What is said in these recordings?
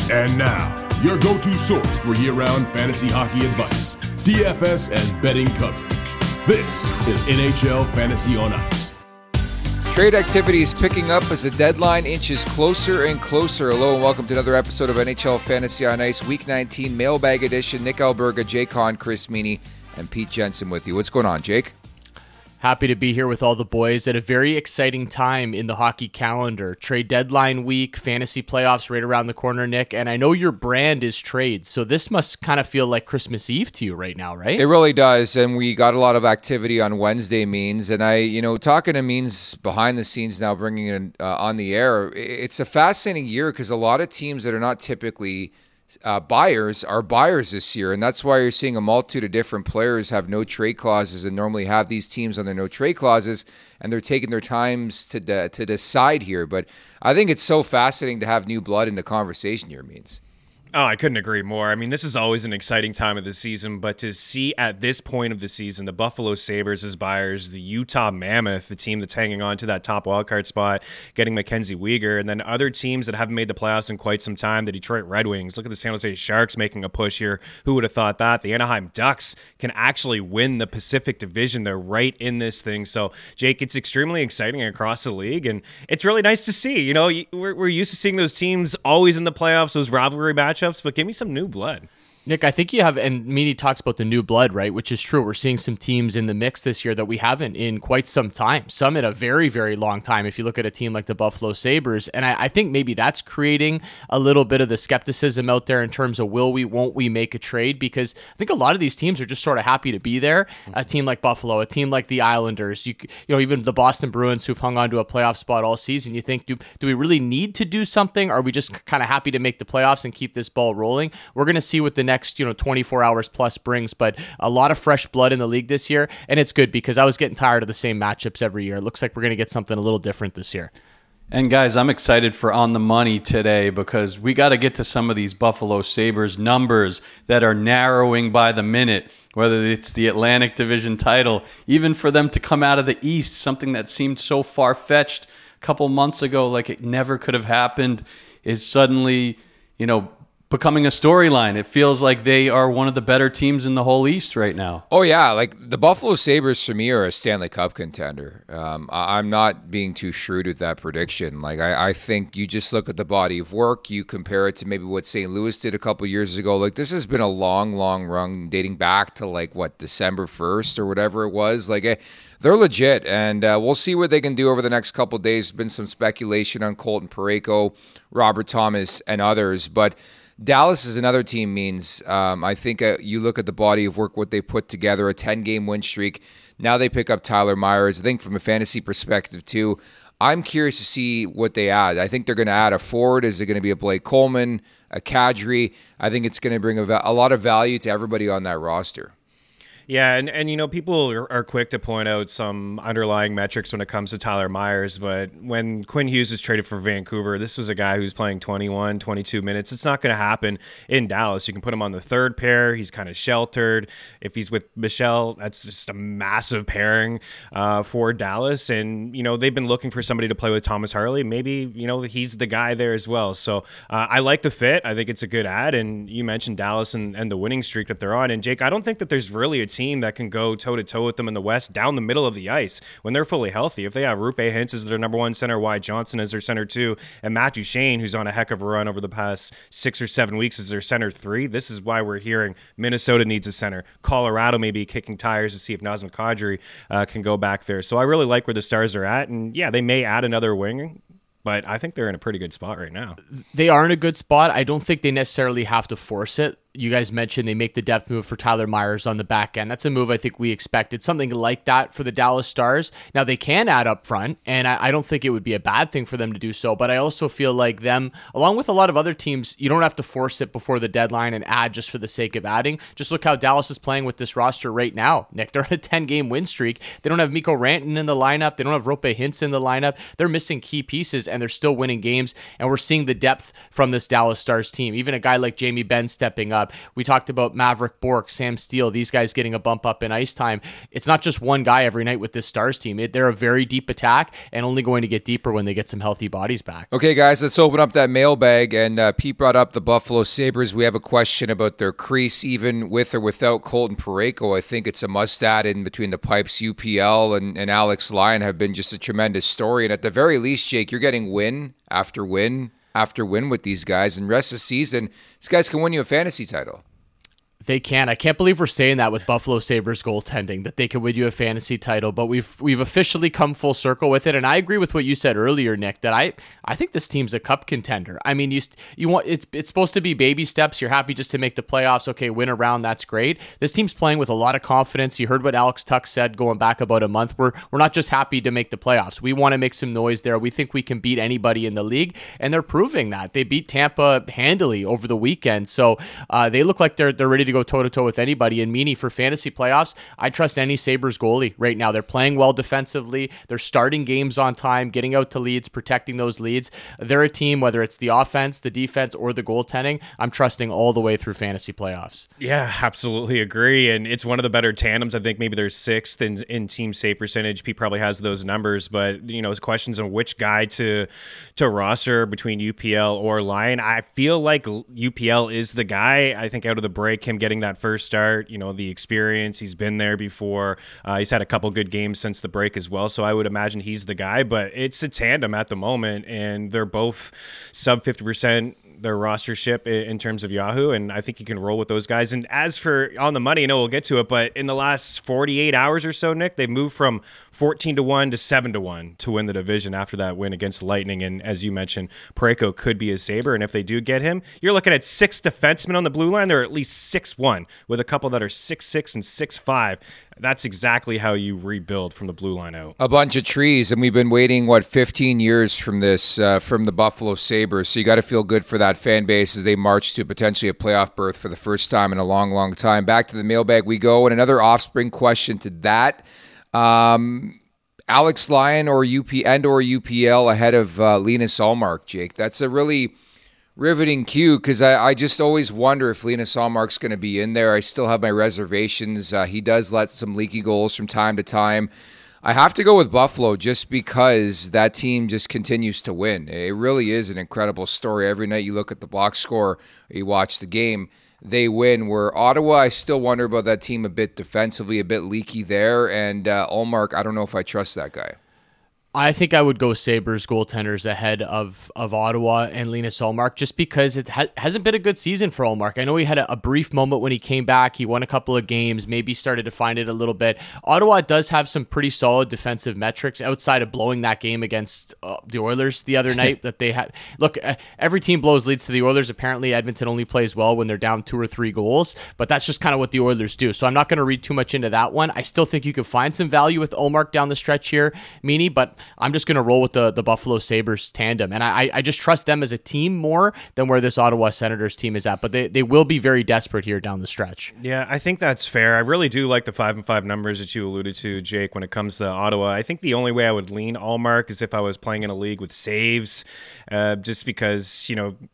And now, your go-to source for year-round fantasy hockey advice, DFS and betting coverage. This is NHL Fantasy on Ice. Trade activity is picking up as the deadline inches closer and closer. Hello and welcome to another episode of NHL Fantasy on Ice, Week 19 Mailbag Edition. Nick Alberga, Jake Hahn, Chris Meany, and Pete Jensen with you. What's going on, Jake? Happy to be here with all the boys at a very exciting time in the hockey calendar. Trade deadline week, fantasy playoffs right around the corner, Nick. And I know your brand is trades, so this must kind of feel like Christmas Eve to you right now, right? It really does, and we got a lot of activity on Wednesday, Means. And talking to Means behind the scenes now, bringing it on the air, it's a fascinating year because a lot of teams that are not typically buyers are buyers this year, and that's why you're seeing a multitude of different players have no trade clauses and normally have these teams on their no trade clauses, and they're taking their times to decide here. But I think it's so fascinating to have new blood in the conversation here, Means. Oh, I couldn't agree more. I mean, this is always an exciting time of the season, but to see at this point of the season, the Buffalo Sabres as buyers, the Utah Mammoth, the team that's hanging on to that top wildcard spot, getting Mackenzie Weegar, and then other teams that haven't made the playoffs in quite some time, the Detroit Red Wings. Look at the San Jose Sharks making a push here. Who would have thought that? The Anaheim Ducks can actually win the Pacific Division. They're right in this thing. So, Jake, it's extremely exciting across the league, and it's really nice to see. You know, we're used to seeing those teams always in the playoffs, those rivalry matchups, but give me some new blood. Nick, I think you have, and Meany talks about the new blood, right? Which is true. We're seeing some teams in the mix this year that we haven't in quite some time. Some in a very, very long time. If you look at a team like the Buffalo Sabres, and I think maybe that's creating a little bit of the skepticism out there in terms of will we, won't we make a trade? Because I think a lot of these teams are just sort of happy to be there. A team like Buffalo, a team like the Islanders, you know, even the Boston Bruins who've hung on to a playoff spot all season. You think, do we really need to do something? Or are we just kind of happy to make the playoffs and keep this ball rolling? We're going to see what the next 24 hours plus brings, but a lot of fresh blood in the league this year, and it's good because I was getting tired of the same matchups every year. It looks like we're going to get something a little different this year. And guys, I'm excited for On the Money today because we got to get to some of these Buffalo Sabres numbers that are narrowing by the minute, whether it's the Atlantic Division title, even for them to come out of the East, something that seemed so far-fetched a couple months ago, like it never could have happened, is suddenly, becoming a storyline. It feels like they are one of the better teams in the whole East right now. Oh, yeah. Like the Buffalo Sabres, for me, are a Stanley Cup contender. I'm not being too shrewd with that prediction. Like, I think you just look at the body of work, you compare it to maybe what St. Louis did a couple years ago. Like, this has been a long, long run dating back to, December 1st or whatever it was. Like, they're legit, and we'll see what they can do over the next couple of days. There's been some speculation on Colton Parayko, Robert Thomas, and others, but Dallas is another team, Means. I think you look at the body of work, what they put together, a 10-game win streak. Now they pick up Tyler Myers. I think from a fantasy perspective, too, I'm curious to see what they add. I think they're going to add a forward. Is it going to be a Blake Coleman, a Kadri? I think it's going to bring a lot of value to everybody on that roster. Yeah, and people are quick to point out some underlying metrics when it comes to Tyler Myers, but when Quinn Hughes was traded for Vancouver, this was a guy who's playing 21, 22 minutes. It's not going to happen in Dallas. You can put him on the third pair. He's kind of sheltered. If he's with Michel, that's just a massive pairing for Dallas. And, they've been looking for somebody to play with Thomas Harley. Maybe, he's the guy there as well. So I like the fit. I think it's a good ad. And you mentioned Dallas and the winning streak that they're on. And, Jake, I don't think that there's really a team that can go toe-to-toe with them in the West down the middle of the ice when they're fully healthy. If they have Rupe Hintz as their number one center, Wyatt Johnson as their center two, and Matt Duchene, who's on a heck of a run over the past 6 or 7 weeks, as their center three, this is why we're hearing Minnesota needs a center. Colorado may be kicking tires to see if Nazem Kadri can go back there. So I really like where the Stars are at, and yeah, they may add another wing, but I think they're in a pretty good spot right now. They are in a good spot. I don't think they necessarily have to force it. You guys mentioned they make the depth move for Tyler Myers on the back end. That's a move I think we expected, something like that for the Dallas Stars. Now, they can add up front, and I don't think it would be a bad thing for them to do so, but I also feel like them, along with a lot of other teams, you don't have to force it before the deadline and add just for the sake of adding. Just look how Dallas is playing with this roster right now, Nick. They're on a 10-game win streak. They don't have Mikko Rantanen in the lineup. They don't have Rupe Hintz in the lineup. They're missing key pieces, and they're still winning games, and we're seeing the depth from this Dallas Stars team. Even a guy like Jamie Benn stepping up. We talked about Maverick Bourque, Sam Steele, these guys getting a bump up in ice time. It's not just one guy every night with this Stars team. They're a very deep attack and only going to get deeper when they get some healthy bodies back. Okay, guys, let's open up that mailbag. And Pete brought up the Buffalo Sabres. We have a question about their crease, even with or without Colton Parayko. I think it's a must-add in between the pipes. UPL and Alex Lyon have been just a tremendous story. And at the very least, Jake, you're getting win after win after win with these guys. And rest of the season, these guys can win you a fantasy title. They can. I can't believe we're saying that with Buffalo Sabres goaltending, that they could win you a fantasy title, but we've officially come full circle with it. And I agree with what you said earlier, Nick, that I think this team's a cup contender. I mean, you want it's supposed to be baby steps. You're happy just to make the playoffs. Okay, win a round, that's great. This team's playing with a lot of confidence. You heard what Alex Tuch said going back about a month. We're not just happy to make the playoffs. We want to make some noise there. We think we can beat anybody in the league, and they're proving that. They beat Tampa handily over the weekend, so they look like they're ready to go toe-to-toe with anybody. And Meany, for fantasy playoffs, I trust any Sabres goalie right now. They're playing well defensively. They're starting games on time, getting out to leads, protecting those leads. They're a team, whether it's the offense, the defense, or the goaltending, I'm trusting all the way through fantasy playoffs. Yeah, absolutely agree. And it's one of the better tandems. I think maybe they're sixth in team save percentage. Pete probably has those numbers, but it's questions on which guy to roster between UPL or Lyon. I feel like UPL is the guy. I think out of the break, him getting that first start, the experience, he's been there before. He's had a couple good games since the break as well, so I would imagine he's the guy, but it's a tandem at the moment, and they're both sub 50% their rostership in terms of Yahoo, and I think you can roll with those guys. And as for on the money, I know we'll get to it, but in the last 48 hours or so, Nick, they've moved from 14-1 to 7-1 to win the division after that win against Lightning. And as you mentioned, Parayko could be a Sabre, and if they do get him, you're looking at 6 defensemen on the blue line. They're at least 6'1", with a couple that are 6'6" and 6'5". That's exactly how you rebuild from the blue line out. A bunch of trees, and we've been waiting, 15 years from this, from the Buffalo Sabres, so you got to feel good for that fan base as they march to potentially a playoff berth for the first time in a long, long time. Back to the mailbag we go, and another offspring question to that. Alex Lyon or UPL ahead of Linus Ullmark, Jake. That's a really riveting cue, because I just always wonder if Linus Ullmark's going to be in there. I still have my reservations. He does let some leaky goals from time to time. I have to go with Buffalo just because that team just continues to win. It really is an incredible story. Every night you look at the box score, or you watch the game, they win. Where Ottawa, I still wonder about that team a bit defensively, a bit leaky there. And Ullmark, I don't know if I trust that guy. I think I would go Sabres goaltenders ahead of Ottawa and Linus Ullmark, just because it hasn't been a good season for Ullmark. I know he had a brief moment when he came back. He won a couple of games, maybe started to find it a little bit. Ottawa does have some pretty solid defensive metrics outside of blowing that game against the Oilers the other night that they had. Look, every team blows leads to the Oilers. Apparently, Edmonton only plays well when they're down 2 or 3 goals, but that's just kind of what the Oilers do. So I'm not going to read too much into that one. I still think you can find some value with Ullmark down the stretch here, Meany, but I'm just going to roll with the Buffalo Sabres tandem. And I just trust them as a team more than where this Ottawa Senators team is at. But they will be very desperate here down the stretch. Yeah, I think that's fair. I really do like the 5-5 numbers that you alluded to, Jake, when it comes to Ottawa. I think the only way I would lean Ullmark is if I was playing in a league with saves, just because,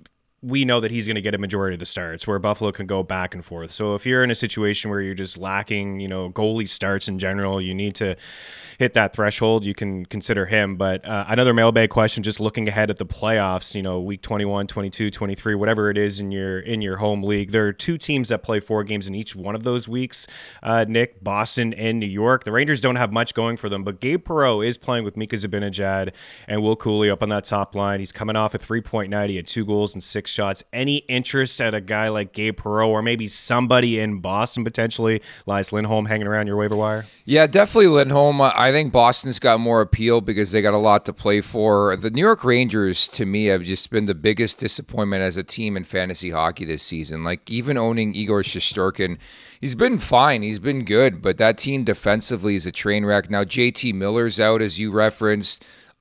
we know that he's going to get a majority of the starts, where Buffalo can go back and forth. So if you're in a situation where you're just lacking, goalie starts in general, you need to hit that threshold, you can consider him. But another mailbag question, just looking ahead at the playoffs, week 21, 22, 23, whatever it is in your home league, there are 2 teams that play 4 games in each one of those weeks, Nick, Boston and New York. The Rangers don't have much going for them, but Gabe Perreault is playing with Mika Zibanejad and Will Cooley up on that top line. He's coming off a 3.90 at 2 goals and 6 shots. Any interest at a guy like Gabe Perreault, or maybe somebody in Boston potentially? Elias Lindholm hanging around your waiver wire? Yeah, definitely Lindholm. I think Boston's got more appeal because they got a lot to play for. The New York Rangers, to me, have just been the biggest disappointment as a team in fantasy hockey this season. Like, even owning Igor Shesterkin, he's been fine. He's been good, but that team defensively is a train wreck. Now, JT Miller's out, as you referenced.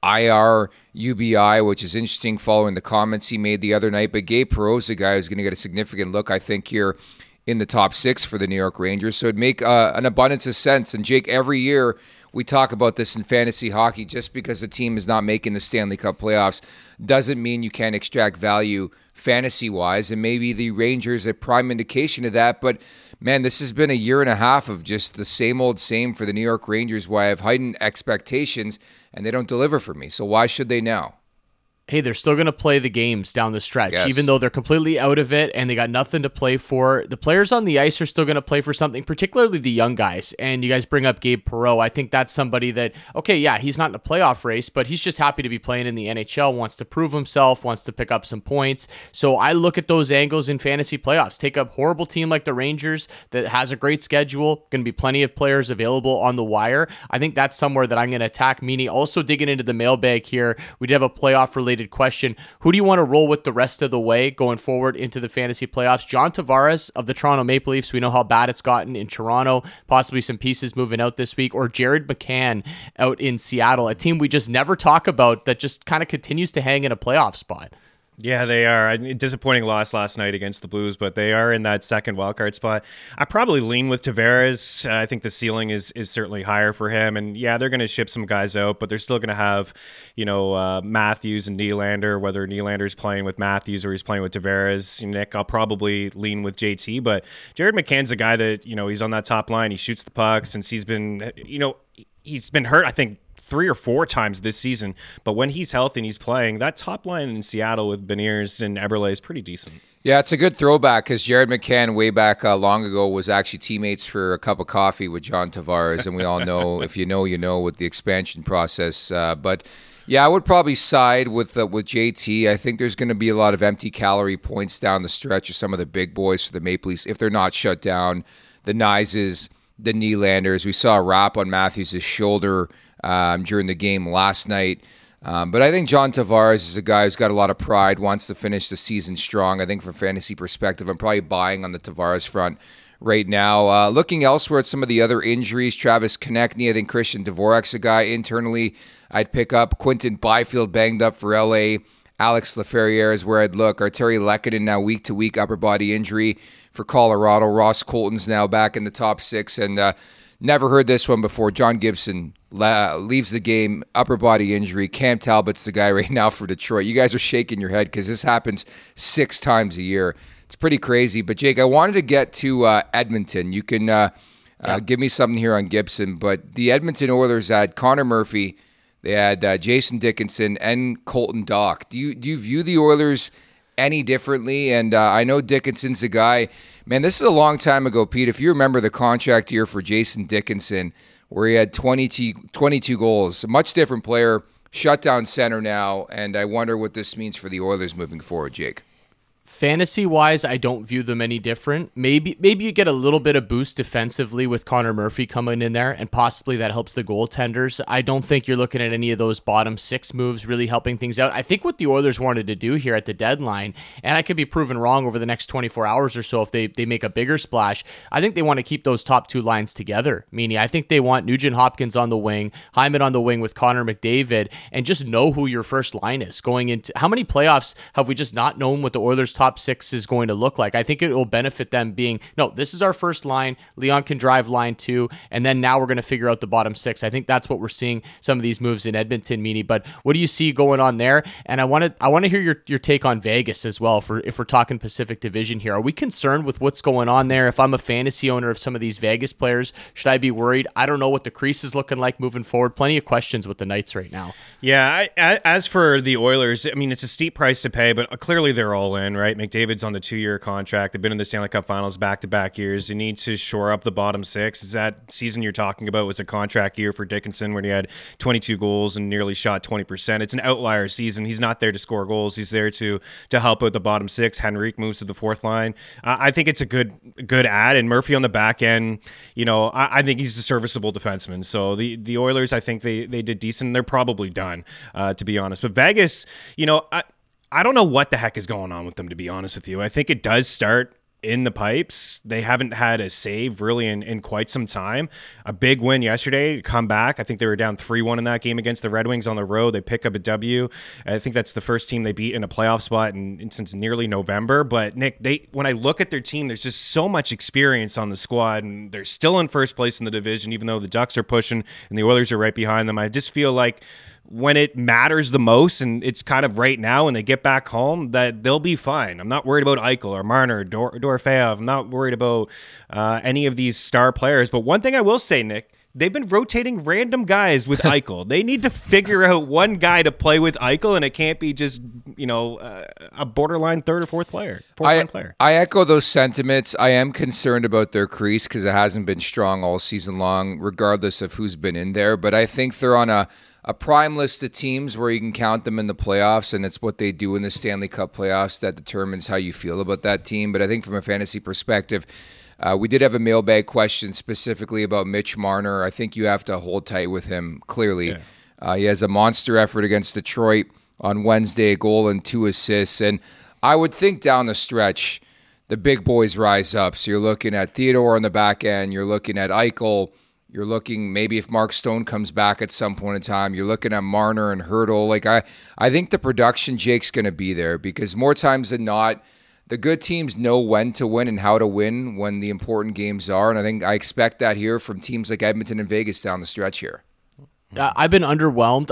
IR, UBI, which is interesting following the comments he made the other night. But Gabe Perreault's a guy who's going to get a significant look, I think, here in the top 6 for the New York Rangers. So it'd make an abundance of sense. And Jake, every year we talk about this in fantasy hockey. Just because a team is not making the Stanley Cup playoffs doesn't mean you can't extract value fantasy-wise, and maybe the Rangers a prime indication of that. But, man, this has been a year and a half of just the same old same for the New York Rangers, where I have heightened expectations, and they don't deliver for me. So why should they now? Hey, they're still going to play the games down the stretch, yes. Even though they're completely out of it and they got nothing to play for. The players on the ice are still going to play for something, particularly the young guys. And you guys bring up Gabe Perreault. I think that's somebody that, okay, yeah, he's not in a playoff race, but he's just happy to be playing in the NHL, wants to prove himself, wants to pick up some points. So I look at those angles in fantasy playoffs. Take a horrible team like the Rangers that has a great schedule, going to be plenty of players available on the wire. I think that's somewhere that I'm going to attack. Meaning also digging into the mailbag here, we did have a playoff-related question. Who do you want to roll with the rest of the way going forward into the fantasy playoffs? John Tavares of the Toronto Maple Leafs. We know how bad it's gotten in Toronto. Possibly some pieces moving out this week. Or Jared McCann out in Seattle, a team we just never talk about that just kind of continues to hang in a playoff spot. Yeah, they are. A disappointing loss last night against the Blues, but they are in that second wildcard spot. I probably lean with Tavares. I think the ceiling is certainly higher for him. And yeah, they're going to ship some guys out, but they're still going to have, Matthews and Nylander, whether Nylander's playing with Matthews or he's playing with Tavares. Nick, I'll probably lean with JT, but Jared McCann's a guy that, he's on that top line. He shoots the puck since he's been, he's been hurt, I think, 3 or 4 times this season, but when he's healthy and he's playing, that top line in Seattle with Beniers and Eberle is pretty decent. Yeah, it's a good throwback because Jared McCann way back long ago was actually teammates for a cup of coffee with John Tavares, and we all know, if you know with the expansion process. But yeah, I would probably side with JT. I think there's going to be a lot of empty calorie points down the stretch of some of the big boys for the Maple Leafs if they're not shut down. The Nyses, the Nylanders. We saw a wrap on Matthews' shoulder during the game last night. But I think John Tavares is a guy who's got a lot of pride, wants to finish the season strong. I think from a fantasy perspective, I'm probably buying on the Tavares front right now. Looking elsewhere at some of the other injuries, Travis Konechny, I think Christian Dvorak's a guy internally I'd pick up. Quinton Byfield banged up for LA. Alex Laferriere is where I'd look. Arturi Lehkonen now week-to-week upper body injury for Colorado. Ross Colton's now back in the top 6. And never heard this one before. John Gibson leaves the game, upper body injury. Cam Talbot's the guy right now for Detroit. You guys are shaking your head because this happens 6 times a year. It's pretty crazy. But, Jake, I wanted to get to Edmonton. You can give me something here on Gibson. But the Edmonton Oilers had Connor Murphy. They had Jason Dickinson and Colton Dach. Do you view the Oilers any differently? And I know Dickinson's a guy. Man, this is a long time ago, Pete. If you remember the contract year for Jason Dickinson, where he had 22 goals, a much different player, shutdown center now, and I wonder what this means for the Oilers moving forward, Jake. Fantasy-wise, I don't view them any different. Maybe you get a little bit of boost defensively with Connor Murphy coming in there, and possibly that helps the goaltenders. I don't think you're looking at any of those bottom 6 moves really helping things out. I think what the Oilers wanted to do here at the deadline, and I could be proven wrong over the next 24 hours or so if they make a bigger splash, I think they want to keep those top 2 lines together. Meaning, I think they want Nugent Hopkins on the wing, Hyman on the wing with Connor McDavid, and just know who your first line is going into. How many playoffs have we just not known what the Oilers' top 6 is going to look like? I think it will benefit them being, no, this is our first line. Leon can drive line 2, and then now we're going to figure out the bottom 6. I think that's what we're seeing some of these moves in Edmonton, Meany. But what do you see going on there? And I want to hear your take on Vegas as well. If we're talking Pacific Division here, are we concerned with what's going on there? If I'm a fantasy owner of some of these Vegas players, should I be worried? I don't know what the crease is looking like moving forward. Plenty of questions with the Knights right now. Yeah, as for the Oilers, I mean, it's a steep price to pay, but clearly they're all in, right? McDavid's on the 2-year contract. They've been in the Stanley Cup Finals back-to-back years. You need to shore up the bottom 6. That season you're talking about was a contract year for Dickinson when he had 22 goals and nearly shot 20%. It's an outlier season. He's not there to score goals. He's there to help out the bottom 6. Henrique moves to the 4th line. I think it's a good add, and Murphy on the back end, I think he's a serviceable defenseman. So the Oilers, I think they did decent. They're probably done, to be honest. But Vegas, I don't know what the heck is going on with them, to be honest with you. I think it does start in the pipes. They haven't had a save really in quite some time. A big win yesterday, come back. I think they were down 3-1 in that game against the Red Wings on the road. They pick up a W. I think that's the first team they beat in a playoff spot since nearly November. But Nick, when I look at their team, there's just so much experience on the squad, and they're still in first place in the division, even though the Ducks are pushing and the Oilers are right behind them. I just feel like when it matters the most, and it's kind of right now when they get back home, that they'll be fine. I'm not worried about Eichel or Marner, Dorofeyev. I'm not worried about any of these star players. But one thing I will say, Nick, they've been rotating random guys with Eichel. They need to figure out one guy to play with Eichel, and it can't be just, a borderline third or fourth player. I echo those sentiments. I am concerned about their crease because it hasn't been strong all season long, regardless of who's been in there. But I think they're on a prime list of teams where you can count them in the playoffs, and it's what they do in the Stanley Cup playoffs that determines how you feel about that team. But I think from a fantasy perspective, we did have a mailbag question specifically about Mitch Marner. I think you have to hold tight with him, clearly. Yeah. He has a monster effort against Detroit on Wednesday, a goal and 2 assists. And I would think down the stretch, the big boys rise up. So you're looking at Theodore on the back end. You're looking at Eichel. You're looking maybe if Mark Stone comes back at some point in time. You're looking at Marner and Hurdle. Like I think the production, Jake's going to be there because more times than not, the good teams know when to win and how to win when the important games are. And I expect that here from teams like Edmonton and Vegas down the stretch here. I've been underwhelmed.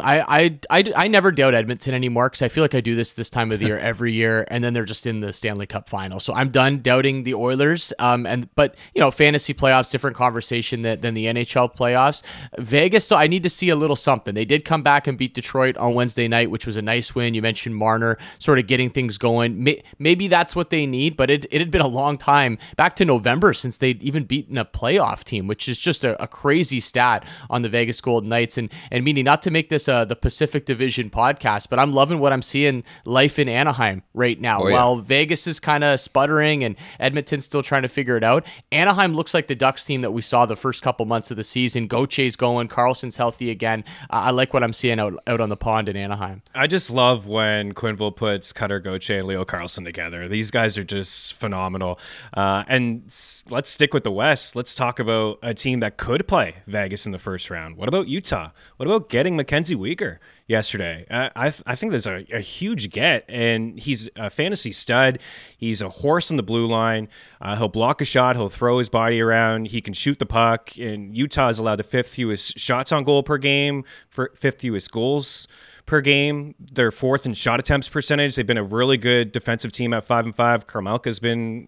I never doubt Edmonton anymore because I feel like I do this time of the year every year, and then they're just in the Stanley Cup final. So I'm done doubting the Oilers. But fantasy playoffs, different conversation than the NHL playoffs. Vegas, though, I need to see a little something. They did come back and beat Detroit on Wednesday night, which was a nice win. You mentioned Marner sort of getting things going. Maybe that's what they need, but it had been a long time, back to November, since they'd even beaten a playoff team, which is just a crazy stat on the Vegas Golden Knights. And meaning not to make this the Pacific Division podcast, but I'm loving what I'm seeing life in Anaheim right now. Oh, yeah. While Vegas is kind of sputtering and Edmonton's still trying to figure it out, Anaheim looks like the Ducks team that we saw the first couple months of the season. Gauthier's going, Carlson's healthy again. I like what I'm seeing out on the pond in Anaheim. I just love when Quenneville puts Cutter Gauthier and Leo Carlson together. These guys are just phenomenal. And let's stick with the West. Let's talk about a team that could play Vegas in the first round. What about Utah? What about getting Mackenzie Weegar yesterday? I think there's a huge get, and he's a fantasy stud. He's a horse on the blue line. He'll block a shot. He'll throw his body around. He can shoot the puck, and Utah is allowed the 5th fewest shots on goal per game, 5th fewest goals per game. They're 4th in shot attempts percentage. They've been a really good defensive team at 5-5. Vejmelka's been,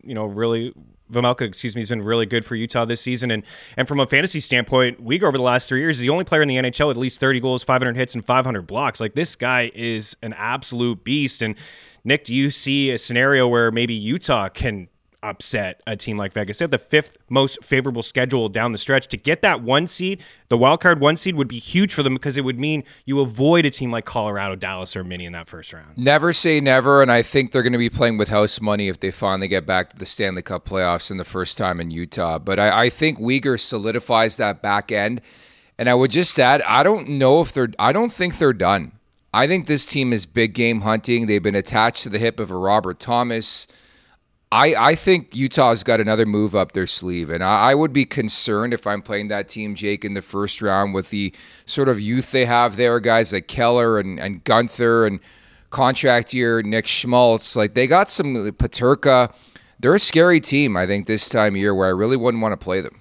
has been really good for Utah this season. And from a fantasy standpoint, Weegar over the last 3 years is the only player in the NHL with at least 30 goals, 500 hits, and 500 blocks. Like, this guy is an absolute beast. And Nick, do you see a scenario where maybe Utah can upset a team like Vegas? They have the 5th most favorable schedule down the stretch. To get that 1 seed, the wild card 1 seed, would be huge for them because it would mean you avoid a team like Colorado, Dallas, or Mini in that first round. Never say never, and I think they're going to be playing with house money if they finally get back to the Stanley Cup playoffs in the first time in Utah. But I think Weegar solidifies that back end. And I would just add, I don't think they're done. I think this team is big game hunting. They've been attached to the hip of a Robert Thomas. I think Utah's got another move up their sleeve, and I would be concerned if I'm playing that team, Jake, in the first round with the sort of youth they have there, guys like Keller and Gunther and contract year Nick Schmaltz. Like, they got some Paterka. They're a scary team, I think, this time of year where I really wouldn't want to play them.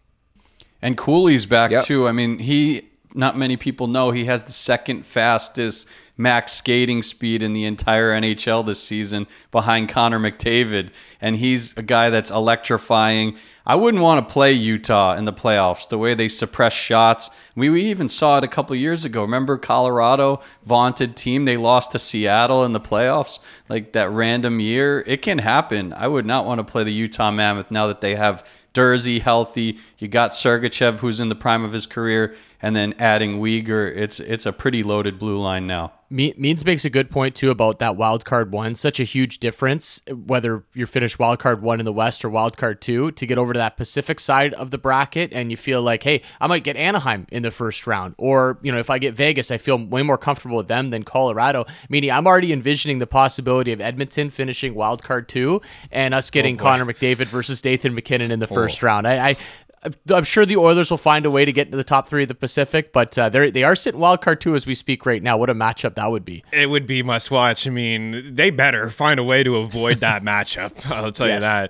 And Cooley's back, too. I mean, not many people know he has the 2nd fastest max skating speed in the entire NHL this season behind Connor McDavid. And he's a guy that's electrifying. I wouldn't want to play Utah in the playoffs, the way they suppress shots. We even saw it a couple years ago. Remember Colorado, vaunted team? They lost to Seattle in the playoffs, like that random year. It can happen. I would not want to play the Utah Mammoth now that they have Dursey healthy. You got Sergachev, who's in the prime of his career, and then adding Weegar. It's a pretty loaded blue line now. Means makes a good point, too, about that wildcard 1. Such a huge difference, whether you're finished wildcard 1 in the West or wildcard 2, to get over to that Pacific side of the bracket, and you feel like, hey, I might get Anaheim in the first round. Or, if I get Vegas, I feel way more comfortable with them than Colorado. Meaning I'm already envisioning the possibility of Edmonton finishing wildcard 2 and us getting Connor McDavid versus Nathan MacKinnon in the first round. I'm sure the Oilers will find a way to get into the top 3 of the Pacific, but they are sitting wild card 2 as we speak right now. What a matchup that would be. It would be must watch. I mean, they better find a way to avoid that matchup. I'll tell you that.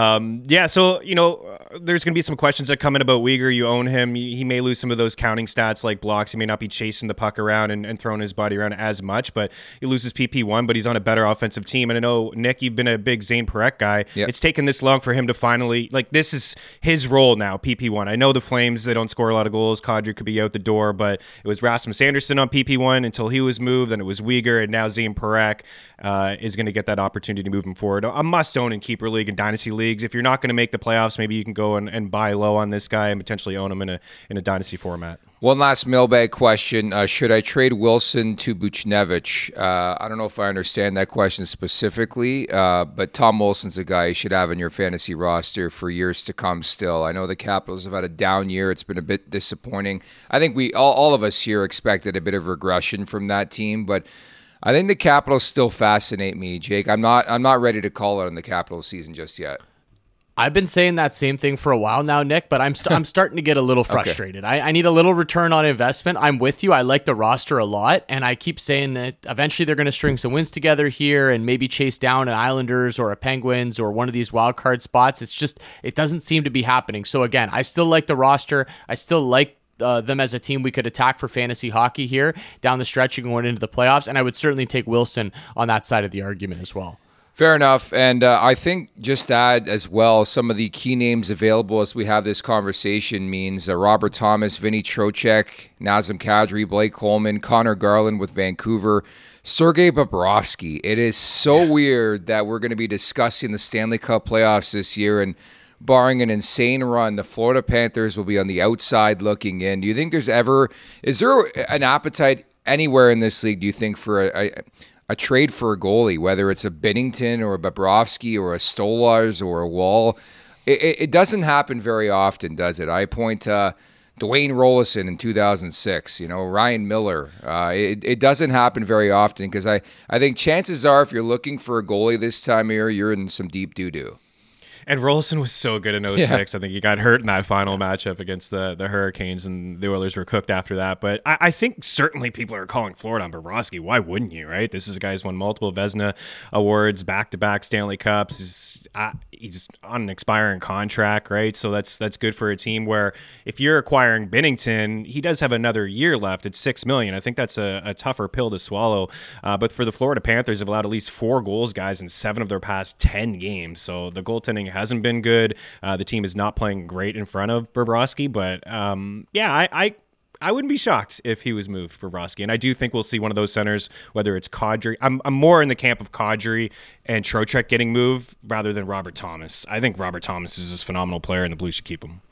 So, there's going to be some questions that come in about Weegar. You own him. He may lose some of those counting stats like blocks. He may not be chasing the puck around and throwing his body around as much, but he loses PP1, but he's on a better offensive team. And I know, Nick, you've been a big Zane Parekh guy. Yep. It's taken this long for him to finally, this is his role now, PP1. I know the Flames, they don't score a lot of goals. Kadri could be out the door, but it was Rasmus Andersson on PP1 until he was moved. Then it was Weegar, and now Zane Parekh is going to get that opportunity to move him forward. A must-own in keeper league and dynasty leagues. If you're not going to make the playoffs, maybe you can go and buy low on this guy and potentially own him in a dynasty format. One last mailbag question. Should I trade Wilson to Buchnevich? I don't know if I understand that question specifically, but Tom Wilson's a guy you should have in your fantasy roster for years to come still. I know the Capitals have had a down year. It's been a bit disappointing. I think we all of us here expected a bit of regression from that team, but I think the Capitals still fascinate me, Jake. I'm not ready to call it on the Capitals season just yet. I've been saying that same thing for a while now, Nick, but I'm starting to get a little frustrated. Okay. I need a little return on investment. I'm with you. I like the roster a lot, and I keep saying that eventually they're going to string some wins together here and maybe chase down an Islanders or a Penguins or one of these wild card spots. It doesn't seem to be happening. So again, I still like the roster. I still like them as a team we could attack for fantasy hockey here down the stretch and going into the playoffs, and I would certainly take Wilson on that side of the argument as well. Fair enough. And I think just to add as well, some of the key names available as we have this conversation means Robert Thomas, Vinny Trocheck, Nazem Kadri, Blake Coleman, Connor Garland with Vancouver, Sergei Bobrovsky. It is so weird that we're going to be discussing the Stanley Cup playoffs this year, and barring an insane run, the Florida Panthers will be on the outside looking in. Do you think is there an appetite anywhere in this league, do you think, for a trade for a goalie, whether it's a Binnington or a Bobrovsky or a Stolarz or a Wall? It doesn't happen very often, does it? I point to Dwayne Rollison in 2006, Ryan Miller. It doesn't happen very often because I think chances are if you're looking for a goalie this time of year, you're in some deep doo-doo. And Rollison was so good in 06. Yeah. I think he got hurt in that final matchup against the Hurricanes, and the Oilers were cooked after that. But I think certainly people are calling Florida on Bobrovsky. Why wouldn't you, right? This is a guy who's won multiple Vezina awards, back-to-back Stanley Cups. He's on an expiring contract, right? So that's good for a team where if you're acquiring Binnington, he does have another year left at $6 million. I think that's a tougher pill to swallow. But for the Florida Panthers, have allowed at least 4 goals, guys, in 7 of their past 10 games. So the goaltending hasn't been good. The team is not playing great in front of Bobrovsky, but I wouldn't be shocked if he was moved, Bobrovsky. And I do think we'll see one of those centers, whether it's Kadri. I'm more in the camp of Kadri and Trocheck getting moved rather than Robert Thomas. I think Robert Thomas is this phenomenal player, and the Blues should keep him.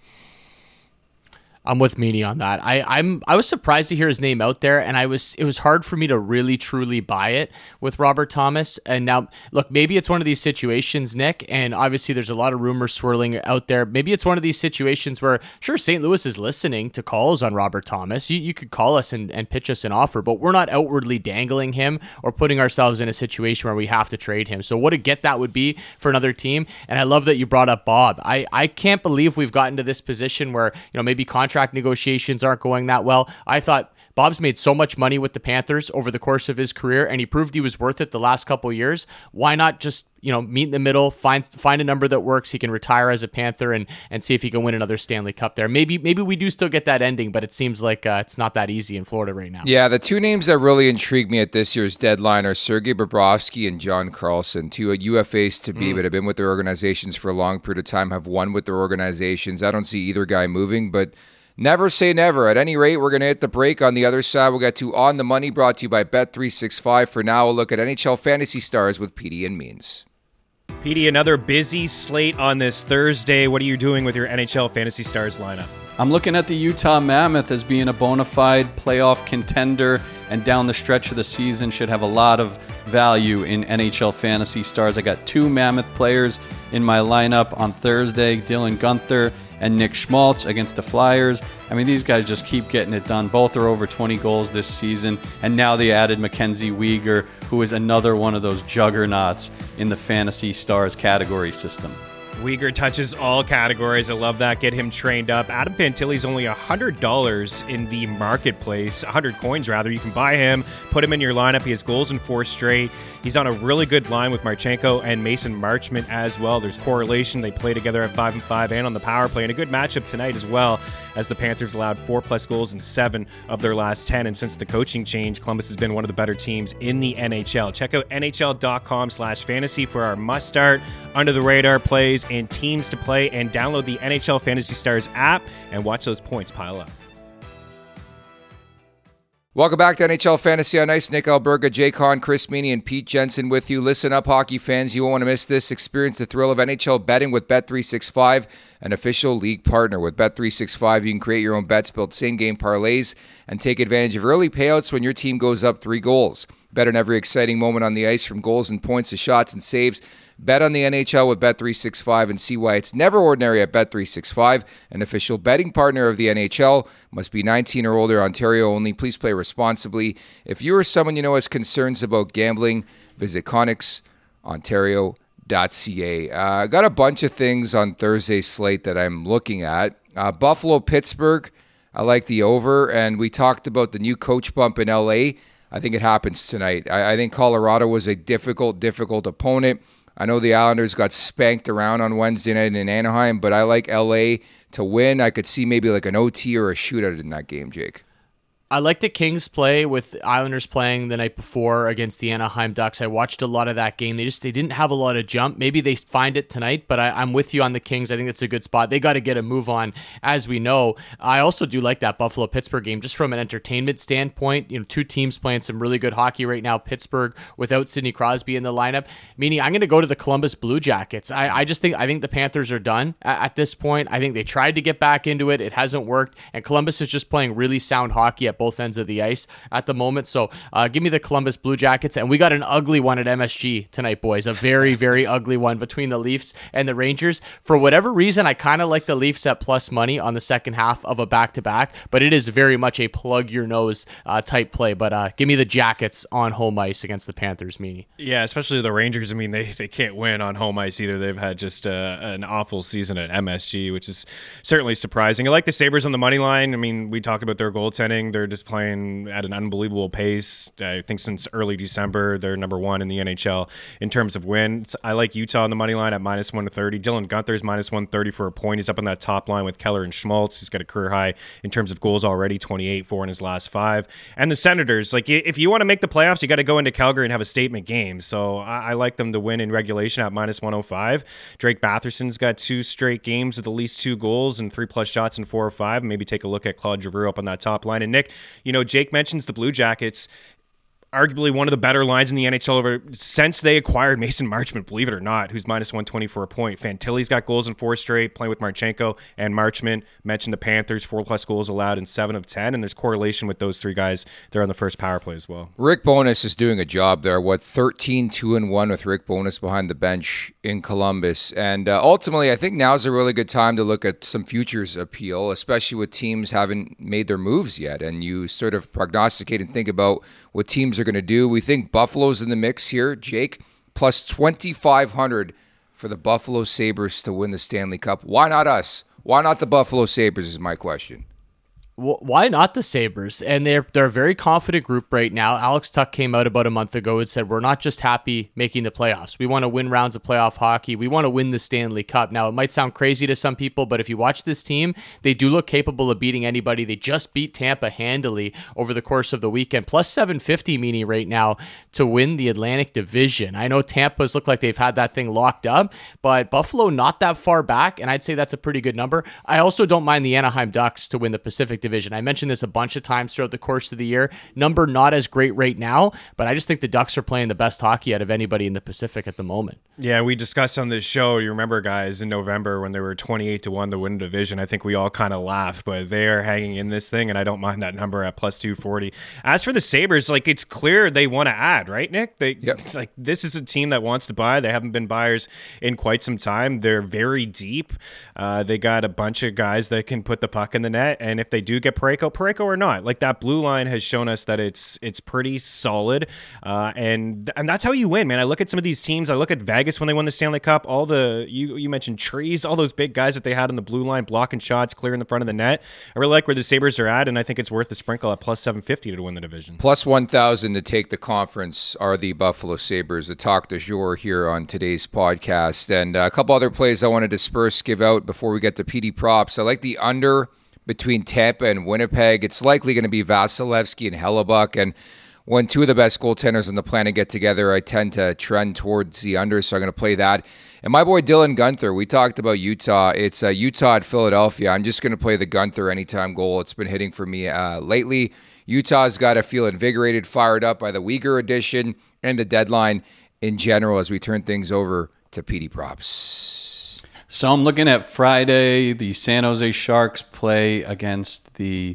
I'm with Meany on that. I was surprised to hear his name out there, and it was hard for me to really truly buy it with Robert Thomas. And now, look, maybe it's one of these situations, Nick, and obviously there's a lot of rumors swirling out there. Maybe it's one of these situations where, sure, St. Louis is listening to calls on Robert Thomas. You could call us and pitch us an offer, but we're not outwardly dangling him or putting ourselves in a situation where we have to trade him. So what a get that would be for another team. And I love that you brought up Bob. I can't believe we've gotten to this position where, maybe contract negotiations aren't going that well. I thought Bob's made so much money with the Panthers over the course of his career, and he proved he was worth it the last couple of years. Why not just, meet in the middle, find a number that works. He can retire as a Panther and see if he can win another Stanley Cup there. Maybe we do still get that ending, but it seems like it's not that easy in Florida right now. Yeah, the 2 names that really intrigue me at this year's deadline are Sergei Bobrovsky and John Carlson, 2 UFAs to be, but have been with their organizations for a long period of time, have won with their organizations. I don't see either guy moving, but never say never. At any rate, we're going to hit the break. On the other side, we'll get to On the Money, brought to you by Bet365. For now, we'll look at NHL Fantasy Stars with PD and Means. PD, another busy slate on this Thursday. What are you doing with your NHL Fantasy Stars lineup? I'm looking at the Utah Mammoth as being a bona fide playoff contender, and down the stretch of the season should have a lot of value in NHL Fantasy Stars. I got 2 Mammoth players in my lineup on Thursday, Dylan Guenther and Nick Schmaltz against the Flyers. I mean, these guys just keep getting it done. Both are over 20 goals this season, and now they added Mackenzie Weegar, who is another one of those juggernauts in the Fantasy Stars category system. Uyghur touches all categories. I love that. Get him trained up. Adam Fantilli's only $100 in the marketplace, 100 coins rather. You can buy him, put him in your lineup. He has goals in 4 straight. He's on a really good line with Marchenko and Mason Marchment as well. There's correlation. They play together at 5-5 and on the power play. And a good matchup tonight as well, as the Panthers allowed 4+ goals in 7 of their last 10. And since the coaching change, Columbus has been one of the better teams in the NHL. Check out NHL.com/fantasy for our must-start, under-the-radar plays, and teams to play. And download the NHL Fantasy Stars app and watch those points pile up. Welcome back to NHL Fantasy on Ice. Nick Alberga, Jay Kahn, Chris Meany, and Pete Jensen with you. Listen up, hockey fans. You won't want to miss this. Experience the thrill of NHL betting with Bet365, an official league partner. With Bet365, you can create your own bets, build same-game parlays, and take advantage of early payouts when your team goes up 3 goals. Bet on every exciting moment on the ice, from goals and points to shots and saves. Bet on the NHL with Bet365 and see why it's never ordinary at Bet365, an official betting partner of the NHL. Must be 19 or older, Ontario only. Please play responsibly. If you or someone you know has concerns about gambling, visit ConnexOntario.ca. I got a bunch of things on Thursday's slate that I'm looking at. Buffalo-Pittsburgh, I like the over, and we talked about the new coach bump in LA. I think it happens tonight. I think Colorado was a difficult opponent. I know the Islanders got spanked around on Wednesday night in Anaheim, but I like LA to win. I could see maybe like an OT or a shootout in that game, Jake. I like the Kings play with Islanders playing the night before against the Anaheim Ducks. I watched a lot of that game. They didn't have a lot of jump. Maybe they find it tonight, but I'm with you on the Kings. I think that's a good spot. They got to get a move on, as we know. I also do like that Buffalo-Pittsburgh game just from an entertainment standpoint. You know, 2 teams playing some really good hockey right now. Pittsburgh without Sidney Crosby in the lineup. Meaning I'm going to go to the Columbus Blue Jackets. I think the Panthers are done at this point. I think they tried to get back into it. It hasn't worked, and Columbus is just playing really sound hockey at both ends of the ice at the moment. So give me the Columbus Blue Jackets. And we got an ugly one at MSG tonight, boys. A very, very ugly one between the Leafs and the Rangers. For whatever reason, I kind of like the Leafs at plus money on the second half of a back-to-back, but it is very much a plug-your-nose type play. But give me the Jackets on home ice against the Panthers, Meany. Yeah, especially the Rangers. I mean, they can't win on home ice either. They've had just an awful season at MSG, which is certainly surprising. I like the Sabres on the money line. I mean, we talked about their goaltending. They're just playing at an unbelievable pace. I think since early December, they're number 1 in the NHL in terms of wins. I like Utah on the money line at -130. Dylan Guenther's -130 for a point. He's up on that top line with Keller and Schmaltz. He's got a career high in terms of goals already, 28, 4 in his last 5. And the Senators, like, if you want to make the playoffs, you got to go into Calgary and have a statement game. So I like them to win in regulation at -105. Drake Batherson's got 2 straight games with at least 2 goals and 3+ shots in 4 or 5. Maybe take a look at Claude Giroux up on that top line. And Nick, you know, Jake mentions the Blue Jackets. Arguably one of the better lines in the NHL since they acquired Mason Marchment, believe it or not, who's -120 for a point. Fantilli's got goals in 4 straight, playing with Marchenko and Marchment. Mentioned the Panthers, 4+ goals allowed in 7 of 10, and there's correlation with those 3 guys. They're on the first power play as well. Rick Bowness is doing a job there. 13-2-1 with Rick Bowness behind the bench in Columbus. And ultimately, I think now's a really good time to look at some futures appeal, especially with teams haven't made their moves yet. And you sort of prognosticate and think about what teams are going to do. We think Buffalo's in the mix here. Jake, plus 2,500 for the Buffalo Sabres to win the Stanley Cup. Why not us? Why not the Buffalo Sabres is my question. Why not the Sabres? And they're a very confident group right now. Alex Tuch came out about a month ago and said, we're not just happy making the playoffs. We want to win rounds of playoff hockey. We want to win the Stanley Cup. Now, it might sound crazy to some people, but if you watch this team, they do look capable of beating anybody. They just beat Tampa handily over the course of the weekend. Plus 750, Meany, right now to win the Atlantic Division. I know Tampa's look like they've had that thing locked up, but Buffalo not that far back, and I'd say that's a pretty good number. I also don't mind the Anaheim Ducks to win the Pacific Division. I mentioned this a bunch of times throughout the course of the year. Number not as great right now, but I just think the Ducks are playing the best hockey out of anybody in the Pacific at the moment. Yeah, we discussed on this show, you remember, guys, in November when they were 28-1 to win the division. I think we all kind of laughed, but they are hanging in this thing, and I don't mind that number at plus 240. As for the Sabres, like, it's clear they want to add, right, Nick? Like, this is a team that wants to buy. They haven't been buyers in quite some time. They're very deep. They got a bunch of guys that can put the puck in the net, and if they do do get Parayko or not, like that blue line has shown us that it's pretty solid, and that's how you win, man. I look at some of these teams. I look at Vegas when they won the Stanley Cup. All the you mentioned Trees, all those big guys that they had on the blue line, blocking shots, clearing the front of the net. I really like where the Sabres are at, and I think it's worth the sprinkle at plus 750 to win the division. Plus 1,000 to take the conference are the Buffalo Sabres, the talk du jour here on today's podcast. And a couple other plays I want to disperse, give out before we get to PD props. I like the under between Tampa and Winnipeg. It's likely going to be Vasilevsky and Hellebuck. And when two of the best goaltenders on the planet get together, I tend to trend towards the under, so I'm going to play that. And my boy Dylan Guenther, we talked about Utah. It's Utah at Philadelphia. I'm just going to play the Guenther anytime goal. It's been hitting for me lately. Utah's got to feel invigorated, fired up by the Uyghur edition and the deadline in general as we turn things over to PD props. So I'm looking at Friday. The San Jose Sharks play against the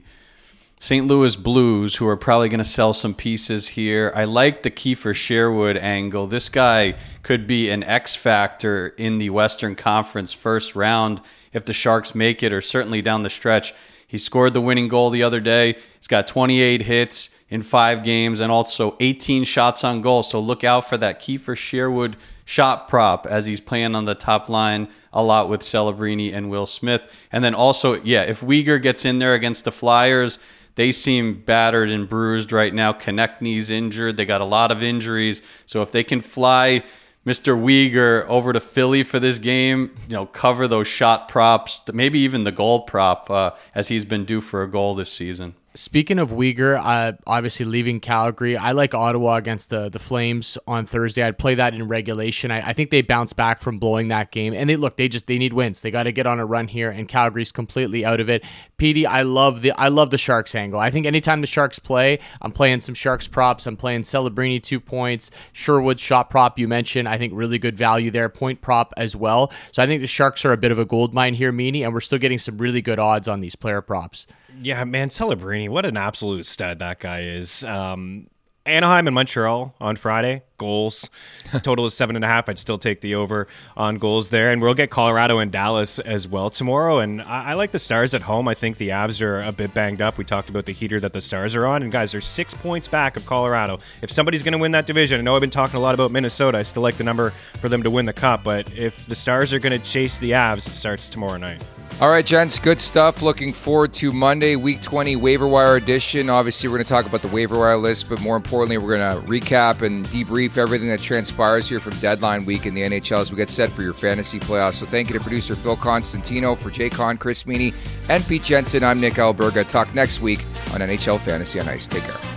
St. Louis Blues, who are probably going to sell some pieces here. I like the Kiefer Sherwood angle. This guy could be an X factor in the Western Conference first round if the Sharks make it, or certainly down the stretch. He scored the winning goal the other day. He's got 28 hits in 5 games and also 18 shots on goal. So look out for that Kiefer Sherwood shot prop as he's playing on the top line a lot with Celebrini and Will Smith. And then also, if Uyghur gets in there against the Flyers, they seem battered and bruised right now. Konechny's injured. They got a lot of injuries. So if they can fly Mr. Uyghur over to Philly for this game, cover those shot props, maybe even the goal prop, as he's been due for a goal this season. Speaking of Uyghur, obviously leaving Calgary, I like Ottawa against the Flames on Thursday. I'd play that in regulation. I think they bounce back from blowing that game. And they need wins. They got to get on a run here, and Calgary's completely out of it. PD, I love the Sharks angle. I think anytime the Sharks play, I'm playing some Sharks props. I'm playing Celebrini 2 points, Sherwood shot prop you mentioned. I think really good value there, point prop as well. So I think the Sharks are a bit of a gold mine here, Meany, and we're still getting some really good odds on these player props. Yeah, man, Celebrini, what an absolute stud that guy is. Anaheim and Montreal on Friday, goals. Total is 7.5. I'd still take the over on goals there. And we'll get Colorado and Dallas as well tomorrow. And I like the Stars at home. I think the Avs are a bit banged up. We talked about the heater that the Stars are on. And guys, they're 6 points back of Colorado. If somebody's going to win that division, I know I've been talking a lot about Minnesota. I still like the number for them to win the Cup. But if the Stars are going to chase the Avs, it starts tomorrow night. All right, gents, good stuff. Looking forward to Monday, Week 20 waiver wire edition. Obviously, we're going to talk about the waiver wire list, but more importantly, we're going to recap and debrief everything that transpires here from deadline week in the NHL as we get set for your fantasy playoffs. So thank you to producer Phil Constantino, for Jay Conn, Chris Meany, and Pete Jensen. I'm Nick Alberga. Talk next week on NHL Fantasy on Ice. Take care.